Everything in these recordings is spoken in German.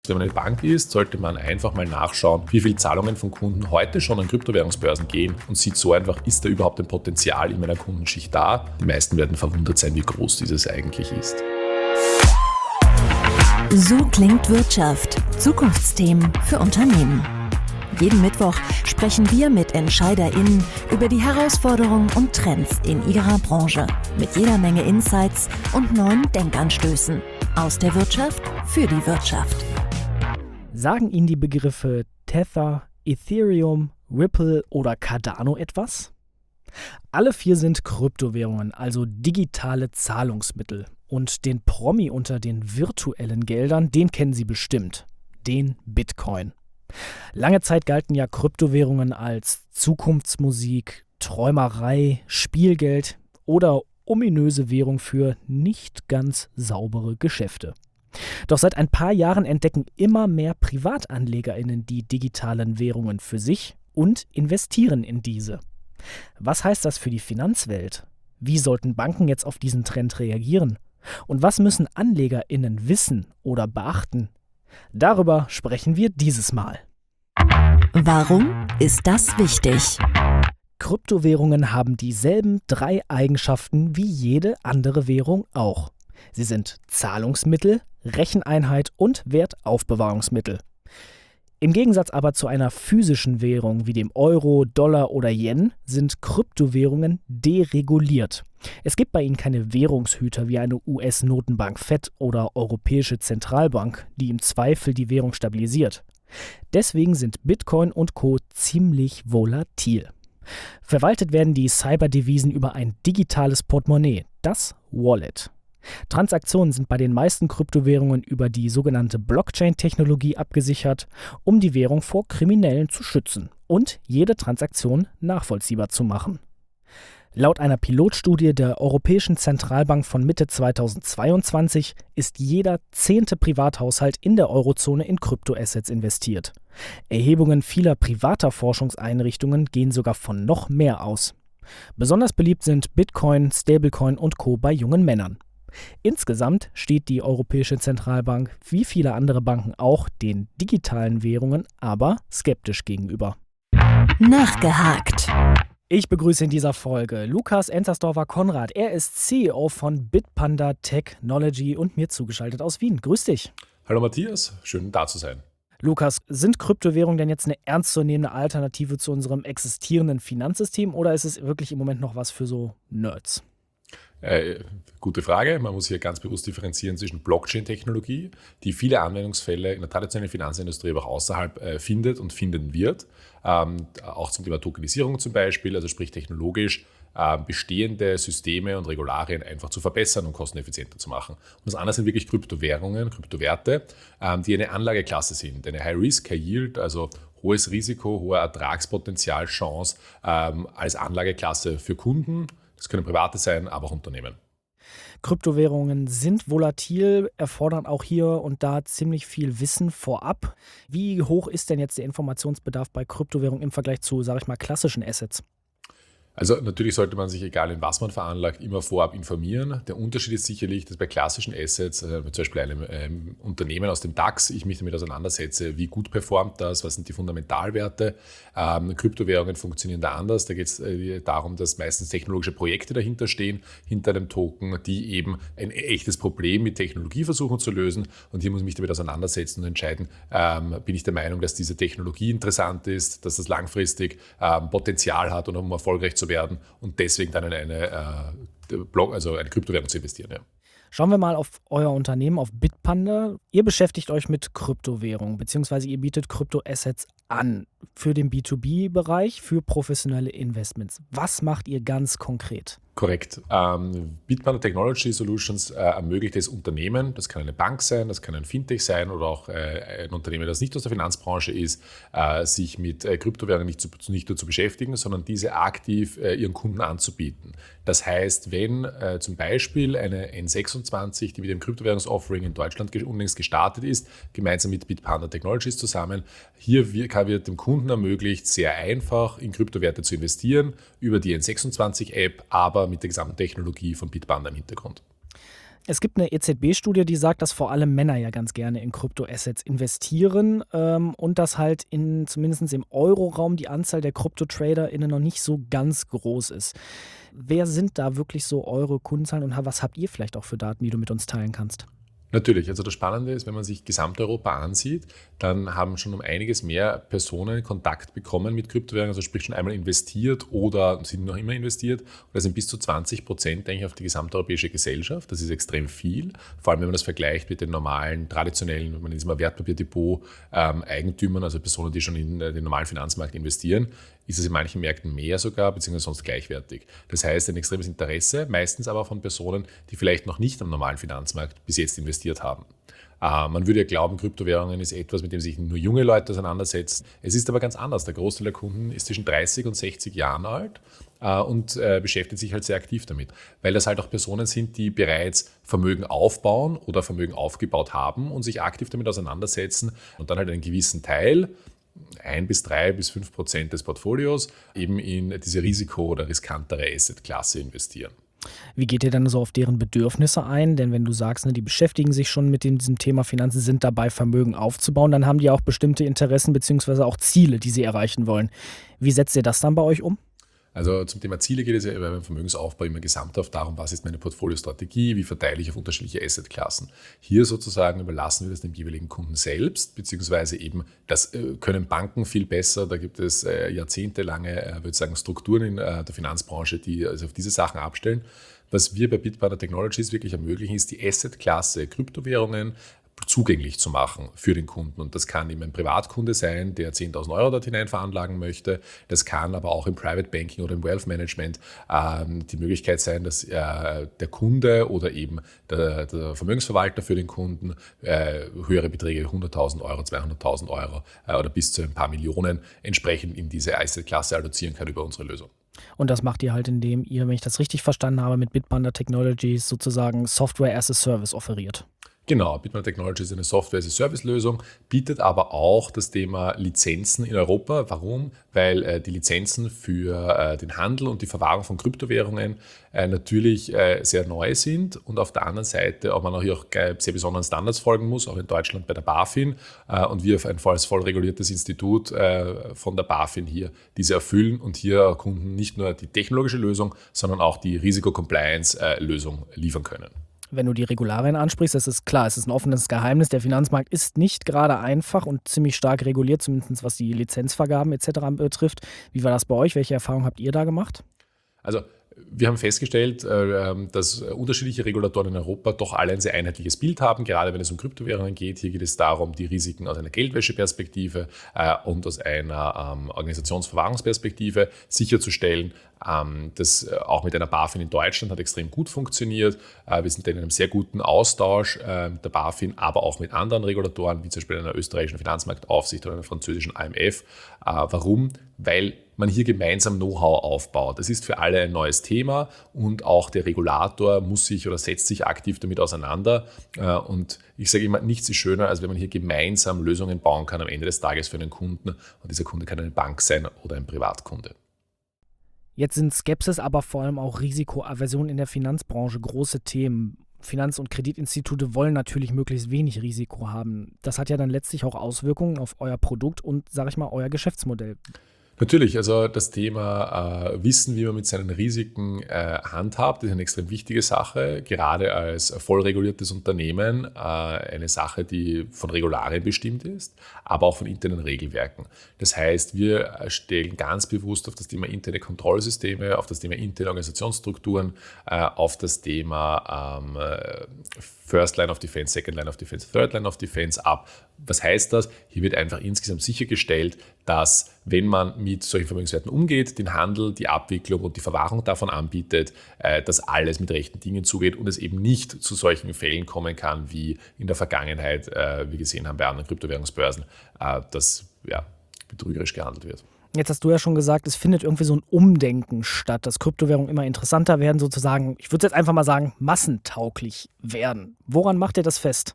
Wenn man eine Bank ist, sollte man einfach mal nachschauen, wie viele Zahlungen von Kunden heute schon an Kryptowährungsbörsen gehen und sieht so einfach, ist da überhaupt ein Potenzial in meiner Kundenschicht da? Die meisten werden verwundert sein, wie groß dieses eigentlich ist. So klingt Wirtschaft. Zukunftsthemen für Unternehmen. Jeden Mittwoch sprechen wir mit EntscheiderInnen über die Herausforderungen und Trends in ihrer Branche. Mit jeder Menge Insights und neuen Denkanstößen. Aus der Wirtschaft für die Wirtschaft. Sagen Ihnen die Begriffe Tether, Ethereum, Ripple oder Cardano etwas? Alle vier sind Kryptowährungen, also digitale Zahlungsmittel. Und den Promi unter den virtuellen Geldern, den kennen Sie bestimmt, den Bitcoin. Lange Zeit galten ja Kryptowährungen als Zukunftsmusik, Träumerei, Spielgeld oder ominöse Währung für nicht ganz saubere Geschäfte. Doch seit ein paar Jahren entdecken immer mehr PrivatanlegerInnen die digitalen Währungen für sich und investieren in diese. Was heißt das für die Finanzwelt? Wie sollten Banken jetzt auf diesen Trend reagieren? Und was müssen AnlegerInnen wissen oder beachten? Darüber sprechen wir dieses Mal. Warum ist das wichtig? Kryptowährungen haben dieselben 3 Eigenschaften wie jede andere Währung auch. Sie sind Zahlungsmittel, Recheneinheit und Wertaufbewahrungsmittel. Im Gegensatz aber zu einer physischen Währung wie dem Euro, Dollar oder Yen sind Kryptowährungen dereguliert. Es gibt bei ihnen keine Währungshüter wie eine US-Notenbank Fed oder Europäische Zentralbank, die im Zweifel die Währung stabilisiert. Deswegen sind Bitcoin und Co. ziemlich volatil. Verwaltet werden die Cyberdevisen über ein digitales Portemonnaie, das Wallet. Transaktionen sind bei den meisten Kryptowährungen über die sogenannte Blockchain-Technologie abgesichert, um die Währung vor Kriminellen zu schützen und jede Transaktion nachvollziehbar zu machen. Laut einer Pilotstudie der Europäischen Zentralbank von Mitte 2022 ist jeder 10. Privathaushalt in der Eurozone in Kryptoassets investiert. Erhebungen vieler privater Forschungseinrichtungen gehen sogar von noch mehr aus. Besonders beliebt sind Bitcoin, Stablecoin und Co. bei jungen Männern. Insgesamt steht die Europäische Zentralbank, wie viele andere Banken auch, den digitalen Währungen aber skeptisch gegenüber. Nachgehakt. Ich begrüße in dieser Folge Lukas Enzersdorfer-Konrad. Er ist CEO von Bitpanda Technology und mir zugeschaltet aus Wien. Grüß dich. Hallo Matthias, schön da zu sein. Lukas, sind Kryptowährungen denn jetzt eine ernstzunehmende Alternative zu unserem existierenden Finanzsystem oder ist es wirklich im Moment noch was für so Nerds? Gute Frage. Man muss hier ganz bewusst differenzieren zwischen Blockchain-Technologie, die viele Anwendungsfälle in der traditionellen Finanzindustrie, aber auch außerhalb findet und finden wird. Auch zum Thema Tokenisierung zum Beispiel, also sprich technologisch bestehende Systeme und Regularien einfach zu verbessern und kosteneffizienter zu machen. Und das andere sind wirklich Kryptowährungen, Kryptowerte, die eine Anlageklasse sind, eine High-Risk, High-Yield, also hohes Risiko, hoher Ertragspotenzial, Chance als Anlageklasse für Kunden. Das können Private sein, aber auch Unternehmen. Kryptowährungen sind volatil, erfordern auch hier und da ziemlich viel Wissen vorab. Wie hoch ist denn jetzt der Informationsbedarf bei Kryptowährungen im Vergleich zu, sage ich mal, klassischen Assets? Also natürlich sollte man sich, egal in was man veranlagt, immer vorab informieren. Der Unterschied ist sicherlich, dass bei klassischen Assets, zum Beispiel einem Unternehmen aus dem DAX, ich mich damit auseinandersetze, wie gut performt das, was sind die Fundamentalwerte. Kryptowährungen funktionieren da anders. Da geht es darum, dass meistens technologische Projekte dahinter stehen, hinter einem Token, die eben ein echtes Problem mit Technologie versuchen zu lösen. Und hier muss ich mich damit auseinandersetzen und entscheiden, bin ich der Meinung, dass diese Technologie interessant ist, dass das langfristig Potenzial hat, und um erfolgreich zu werden und deswegen dann in eine Kryptowährung zu investieren. Ja. Schauen wir mal auf euer Unternehmen, auf Bitpanda. Ihr beschäftigt euch mit Kryptowährungen, beziehungsweise ihr bietet Kryptoassets an für den B2B-Bereich, für professionelle Investments. Was macht ihr ganz konkret? Korrekt. Bitpanda Technology Solutions ermöglicht es Unternehmen, das kann eine Bank sein, das kann ein Fintech sein oder auch ein Unternehmen, das nicht aus der Finanzbranche ist, sich mit Kryptowährungen nicht nur zu beschäftigen, sondern diese aktiv ihren Kunden anzubieten. Das heißt, wenn zum Beispiel eine N26, die mit dem Kryptowährungsoffering in Deutschland unlängst gestartet ist, gemeinsam mit Bitpanda Technologies zusammen, hier wird dem Kunden ermöglicht, sehr einfach in Kryptowerte zu investieren, über die N26-App, aber mit der gesamten Technologie von Bitpanda im Hintergrund. Es gibt eine EZB-Studie, die sagt, dass vor allem Männer ja ganz gerne in Kryptoassets investieren und dass halt zumindest im Euro-Raum die Anzahl der KryptotraderInnen noch nicht so ganz groß ist. Wer sind da wirklich so eure Kundenzahlen und was habt ihr vielleicht auch für Daten, die du mit uns teilen kannst? Natürlich, also das Spannende ist, wenn man sich Gesamteuropa ansieht, dann haben schon um einiges mehr Personen Kontakt bekommen mit Kryptowährungen, also sprich schon einmal investiert oder sind noch immer investiert. Und das sind bis zu 20% eigentlich auf die gesamteuropäische Gesellschaft. Das ist extrem viel, vor allem wenn man das vergleicht mit den normalen, traditionellen, wenn man jetzt mal Wertpapierdepot Eigentümern, also Personen, die schon in den normalen Finanzmarkt investieren, ist es in manchen Märkten mehr sogar, beziehungsweise sonst gleichwertig. Das heißt, ein extremes Interesse, meistens aber von Personen, die vielleicht noch nicht am normalen Finanzmarkt bis jetzt investiert haben. Man würde ja glauben, Kryptowährungen ist etwas, mit dem sich nur junge Leute auseinandersetzen. Es ist aber ganz anders. Der Großteil der Kunden ist zwischen 30 und 60 Jahren alt und beschäftigt sich halt sehr aktiv damit. Weil das halt auch Personen sind, die bereits Vermögen aufbauen oder Vermögen aufgebaut haben und sich aktiv damit auseinandersetzen und dann halt einen gewissen Teil, 1 bis 3 bis 5% des Portfolios, eben in diese Risiko- oder riskantere Assetklasse investieren. Wie geht ihr dann so auf deren Bedürfnisse ein? Denn wenn du sagst, die beschäftigen sich schon mit diesem Thema Finanzen, sind dabei, Vermögen aufzubauen, dann haben die auch bestimmte Interessen bzw. auch Ziele, die sie erreichen wollen. Wie setzt ihr das dann bei euch um? Also zum Thema Ziele geht es ja beim Vermögensaufbau immer gesamthaft darum, was ist meine Portfoliostrategie, wie verteile ich auf unterschiedliche Assetklassen. Hier sozusagen überlassen wir das dem jeweiligen Kunden selbst, beziehungsweise eben, das können Banken viel besser, da gibt es jahrzehntelange, würde ich sagen, Strukturen in der Finanzbranche, die also auf diese Sachen abstellen. Was wir bei Bitpanda Technologies wirklich ermöglichen, ist die Assetklasse Kryptowährungen zugänglich zu machen für den Kunden. Und das kann eben ein Privatkunde sein, der 10.000 Euro dort hinein veranlagen möchte. Das kann aber auch im Private Banking oder im Wealth Management die Möglichkeit sein, dass der Kunde oder eben der Vermögensverwalter für den Kunden höhere Beträge, 100.000 Euro, 200.000 Euro oder bis zu ein paar Millionen entsprechend in diese Assetklasse allozieren kann über unsere Lösung. Und das macht ihr halt, indem ihr, wenn ich das richtig verstanden habe, mit Bitpanda Technologies sozusagen Software as a Service offeriert. Genau, Bitpanda Technologies ist eine Software-as-a-Service-Lösung, bietet aber auch das Thema Lizenzen in Europa. Warum? Weil die Lizenzen für den Handel und die Verwahrung von Kryptowährungen natürlich sehr neu sind und auf der anderen Seite auch man auch sehr besonderen Standards folgen muss, auch in Deutschland bei der BaFin und wir als voll reguliertes Institut von der BaFin hier diese erfüllen und hier Kunden nicht nur die technologische Lösung, sondern auch die Risiko-Compliance-Lösung liefern können. Wenn du die Regularien ansprichst, das ist klar, es ist ein offenes Geheimnis. Der Finanzmarkt ist nicht gerade einfach und ziemlich stark reguliert, zumindest was die Lizenzvergaben etc. betrifft. Wie war das bei euch? Welche Erfahrungen habt ihr da gemacht? Also wir haben festgestellt, dass unterschiedliche Regulatoren in Europa doch alle ein sehr einheitliches Bild haben, gerade wenn es um Kryptowährungen geht. Hier geht es darum, die Risiken aus einer Geldwäscheperspektive und aus einer Organisationsverwahrungsperspektive sicherzustellen. Das auch mit einer BaFin in Deutschland hat extrem gut funktioniert. Wir sind in einem sehr guten Austausch mit der BaFin, aber auch mit anderen Regulatoren, wie zum Beispiel einer österreichischen Finanzmarktaufsicht oder einer französischen AMF. Warum? Weil man hier gemeinsam Know-how aufbaut. Das ist für alle ein neues Thema und auch der Regulator muss sich oder setzt sich aktiv damit auseinander. Und ich sage immer, nichts ist schöner, als wenn man hier gemeinsam Lösungen bauen kann am Ende des Tages für einen Kunden. Und dieser Kunde kann eine Bank sein oder ein Privatkunde. Jetzt sind Skepsis, aber vor allem auch Risikoaversion in der Finanzbranche große Themen. Finanz- und Kreditinstitute wollen natürlich möglichst wenig Risiko haben. Das hat ja dann letztlich auch Auswirkungen auf euer Produkt und, sage ich mal, euer Geschäftsmodell. Natürlich, also das Thema Wissen, wie man mit seinen Risiken handhabt, ist eine extrem wichtige Sache, gerade als voll reguliertes Unternehmen, eine Sache, die von Regularien bestimmt ist, aber auch von internen Regelwerken. Das heißt, wir stellen ganz bewusst auf das Thema interne Kontrollsysteme, auf das Thema interne Organisationsstrukturen, auf das Thema First Line of Defense, Second Line of Defense, Third Line of Defense ab. Was heißt das? Hier wird einfach insgesamt sichergestellt, dass wenn man mit solchen Vermögenswerten umgeht, den Handel, die Abwicklung und die Verwahrung davon anbietet, dass alles mit rechten Dingen zugeht und es eben nicht zu solchen Fällen kommen kann, wie in der Vergangenheit wir gesehen haben bei anderen Kryptowährungsbörsen, dass betrügerisch gehandelt wird. Jetzt hast du ja schon gesagt, es findet irgendwie so ein Umdenken statt, dass Kryptowährungen immer interessanter werden, sozusagen, ich würde jetzt einfach mal sagen, massentauglich werden. Woran macht ihr das fest?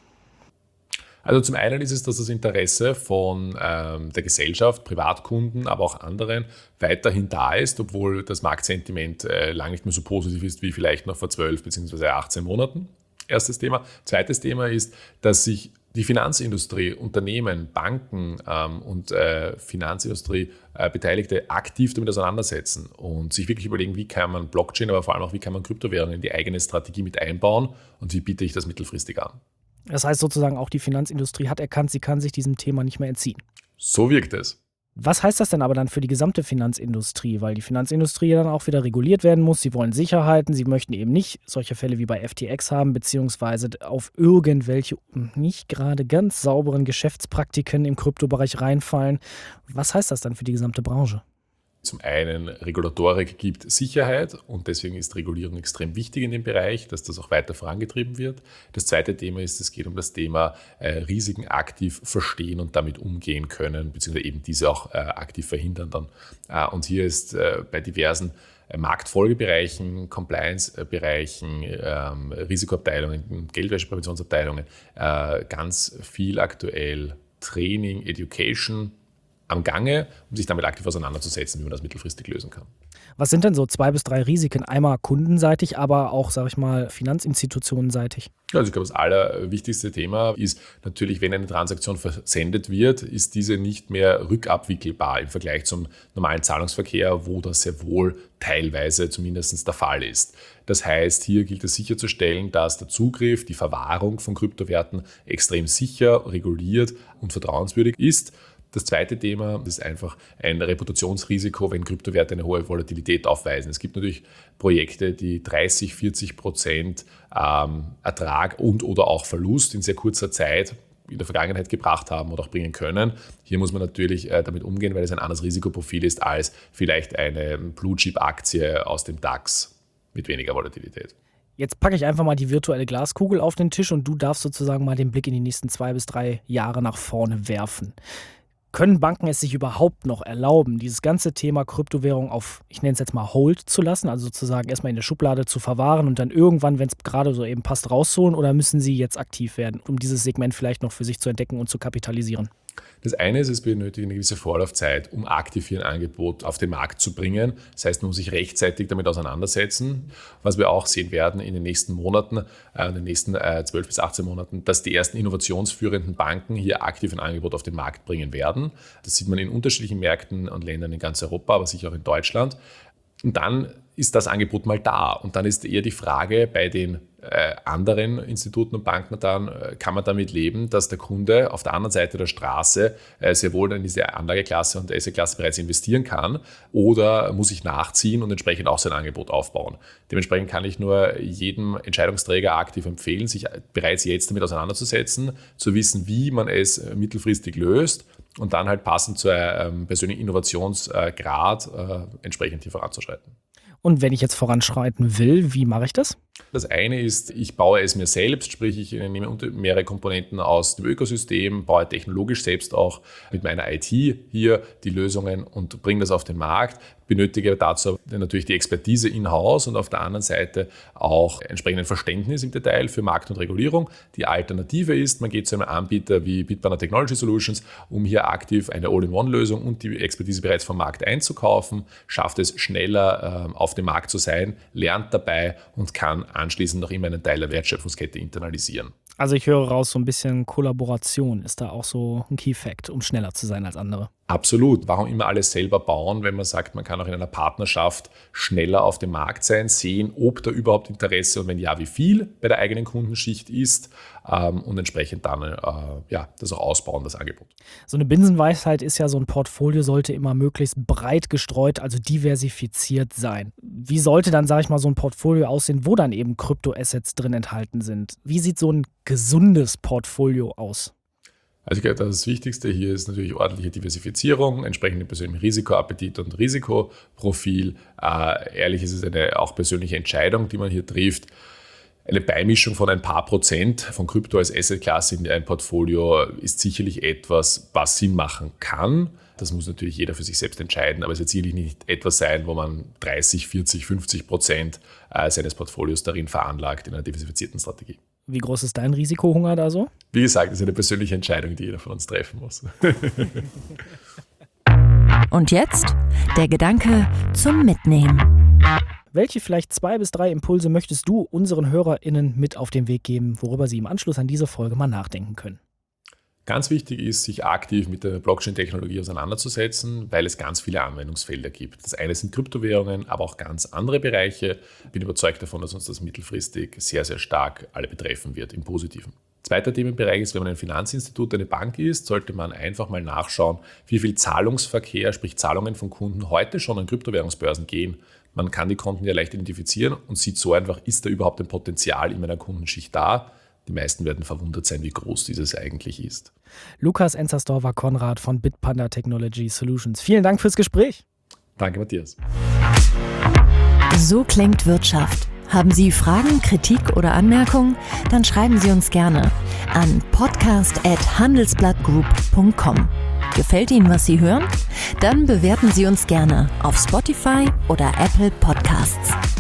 Also zum einen ist es, dass das Interesse von der Gesellschaft, Privatkunden, aber auch anderen weiterhin da ist, obwohl das Marktsentiment lange nicht mehr so positiv ist wie vielleicht noch vor 12 bzw. 18 Monaten. Erstes Thema. Zweites Thema ist, dass sich die Finanzindustrie, Unternehmen, Banken und Finanzindustrie Beteiligte aktiv damit auseinandersetzen und sich wirklich überlegen, wie kann man Blockchain, aber vor allem auch, wie kann man Kryptowährungen in die eigene Strategie mit einbauen und wie biete ich das mittelfristig an. Das heißt sozusagen, auch die Finanzindustrie hat erkannt, sie kann sich diesem Thema nicht mehr entziehen. So wirkt es. Was heißt das denn aber dann für die gesamte Finanzindustrie? Weil die Finanzindustrie dann auch wieder reguliert werden muss. Sie wollen Sicherheiten, sie möchten eben nicht solche Fälle wie bei FTX haben, beziehungsweise auf irgendwelche nicht gerade ganz sauberen Geschäftspraktiken im Kryptobereich reinfallen. Was heißt das dann für die gesamte Branche? Zum einen, Regulatorik gibt Sicherheit und deswegen ist Regulierung extrem wichtig in dem Bereich, dass das auch weiter vorangetrieben wird. Das zweite Thema ist, es geht um das Thema Risiken aktiv verstehen und damit umgehen können, beziehungsweise eben diese auch aktiv verhindern dann. Und hier ist bei diversen Marktfolgebereichen, Compliance-Bereichen, Risikoabteilungen, Geldwäschepräventionsabteilungen ganz viel aktuell Training, Education am Gange, um sich damit aktiv auseinanderzusetzen, wie man das mittelfristig lösen kann. Was sind denn so 2 bis 3 Risiken? Einmal kundenseitig, aber auch, sage ich mal, finanzinstitutionenseitig. Also ich glaube, das allerwichtigste Thema ist natürlich, wenn eine Transaktion versendet wird, ist diese nicht mehr rückabwickelbar im Vergleich zum normalen Zahlungsverkehr, wo das sehr wohl teilweise zumindest der Fall ist. Das heißt, hier gilt es sicherzustellen, dass der Zugriff, die Verwahrung von Kryptowerten extrem sicher, reguliert und vertrauenswürdig ist. Das zweite Thema ist einfach ein Reputationsrisiko, wenn Kryptowerte eine hohe Volatilität aufweisen. Es gibt natürlich Projekte, die 30-40% Ertrag und oder auch Verlust in sehr kurzer Zeit in der Vergangenheit gebracht haben oder auch bringen können. Hier muss man natürlich damit umgehen, weil es ein anderes Risikoprofil ist als vielleicht eine Blue-Chip-Aktie aus dem DAX mit weniger Volatilität. Jetzt packe ich einfach mal die virtuelle Glaskugel auf den Tisch und du darfst sozusagen mal den Blick in die nächsten 2 bis 3 Jahre nach vorne werfen. Können Banken es sich überhaupt noch erlauben, dieses ganze Thema Kryptowährung auf, ich nenne es jetzt mal Hold zu lassen, also sozusagen erstmal in der Schublade zu verwahren und dann irgendwann, wenn es gerade so eben passt, rauszuholen, oder müssen sie jetzt aktiv werden, um dieses Segment vielleicht noch für sich zu entdecken und zu kapitalisieren? Das eine ist, es benötigt eine gewisse Vorlaufzeit, um aktiv hier ein Angebot auf den Markt zu bringen. Das heißt, man muss sich rechtzeitig damit auseinandersetzen. Was wir auch sehen werden in den nächsten Monaten, in den nächsten 12 bis 18 Monaten, dass die ersten innovationsführenden Banken hier aktiv ein Angebot auf den Markt bringen werden. Das sieht man in unterschiedlichen Märkten und Ländern in ganz Europa, aber sicher auch in Deutschland. Und dann ist das Angebot mal da. Und dann ist eher die Frage bei den anderen Instituten und Banken dann, kann man damit leben, dass der Kunde auf der anderen Seite der Straße sehr wohl in diese Anlageklasse und Assetklasse bereits investieren kann, oder muss ich nachziehen und entsprechend auch sein Angebot aufbauen. Dementsprechend kann ich nur jedem Entscheidungsträger aktiv empfehlen, sich bereits jetzt damit auseinanderzusetzen, zu wissen, wie man es mittelfristig löst und dann halt passend zu einem persönlichen Innovationsgrad entsprechend hier voranzuschreiten. Und wenn ich jetzt voranschreiten will, wie mache ich das? Das eine ist, ich baue es mir selbst, sprich ich nehme mehrere Komponenten aus dem Ökosystem, baue technologisch selbst auch mit meiner IT hier die Lösungen und bringe das auf den Markt, benötige dazu natürlich die Expertise in-house und auf der anderen Seite auch entsprechend ein Verständnis im Detail für Markt und Regulierung. Die Alternative ist, man geht zu einem Anbieter wie Bitburner Technology Solutions, um hier aktiv eine All-in-One-Lösung und die Expertise bereits vom Markt einzukaufen, schafft es schneller auf dem Markt zu sein, lernt dabei und kann anschließend noch immer einen Teil der Wertschöpfungskette internalisieren. Also ich höre raus, so ein bisschen Kollaboration ist da auch so ein Key-Fact, um schneller zu sein als andere. Absolut. Warum immer alles selber bauen, wenn man sagt, man kann auch in einer Partnerschaft schneller auf dem Markt sein, sehen, ob da überhaupt Interesse und wenn ja, wie viel bei der eigenen Kundenschicht ist und entsprechend dann das auch ausbauen, das Angebot. So eine Binsenweisheit ist ja, so ein Portfolio sollte immer möglichst breit gestreut, also diversifiziert sein. Wie sollte dann, sage ich mal, so ein Portfolio aussehen, wo dann eben Kryptoassets drin enthalten sind? Wie sieht so ein gesundes Portfolio aus? Also ich glaube, das Wichtigste hier ist natürlich ordentliche Diversifizierung, entsprechende persönlichen Risikoappetit und Risikoprofil. Ehrlich ist es eine auch persönliche Entscheidung, die man hier trifft. Eine Beimischung von ein paar Prozent von Krypto als Assetklasse in ein Portfolio ist sicherlich etwas, was Sinn machen kann. Das muss natürlich jeder für sich selbst entscheiden, aber es wird sicherlich nicht etwas sein, wo man 30, 40, 50% seines Portfolios darin veranlagt in einer diversifizierten Strategie. Wie groß ist dein Risikohunger da so? Wie gesagt, das ist eine persönliche Entscheidung, die jeder von uns treffen muss. Und jetzt der Gedanke zum Mitnehmen. Welche vielleicht 2 bis 3 Impulse möchtest du unseren HörerInnen mit auf den Weg geben, worüber sie im Anschluss an diese Folge mal nachdenken können? Ganz wichtig ist, sich aktiv mit der Blockchain-Technologie auseinanderzusetzen, weil es ganz viele Anwendungsfelder gibt. Das eine sind Kryptowährungen, aber auch ganz andere Bereiche. Ich bin überzeugt davon, dass uns das mittelfristig sehr, sehr stark alle betreffen wird, im Positiven. Zweiter Themenbereich ist, wenn man ein Finanzinstitut, eine Bank ist, sollte man einfach mal nachschauen, wie viel Zahlungsverkehr, sprich Zahlungen von Kunden heute schon an Kryptowährungsbörsen gehen. Man kann die Konten ja leicht identifizieren und sieht so einfach, ist da überhaupt ein Potenzial in meiner Kundenschicht da? Die meisten werden verwundert sein, wie groß dieses eigentlich ist. Lukas Enzersdorfer-Konrad von Bitpanda Technology Solutions. Vielen Dank fürs Gespräch. Danke, Matthias. So klingt Wirtschaft. Haben Sie Fragen, Kritik oder Anmerkungen? Dann schreiben Sie uns gerne an podcast@handelsblattgroup.com. Gefällt Ihnen, was Sie hören? Dann bewerten Sie uns gerne auf Spotify oder Apple Podcasts.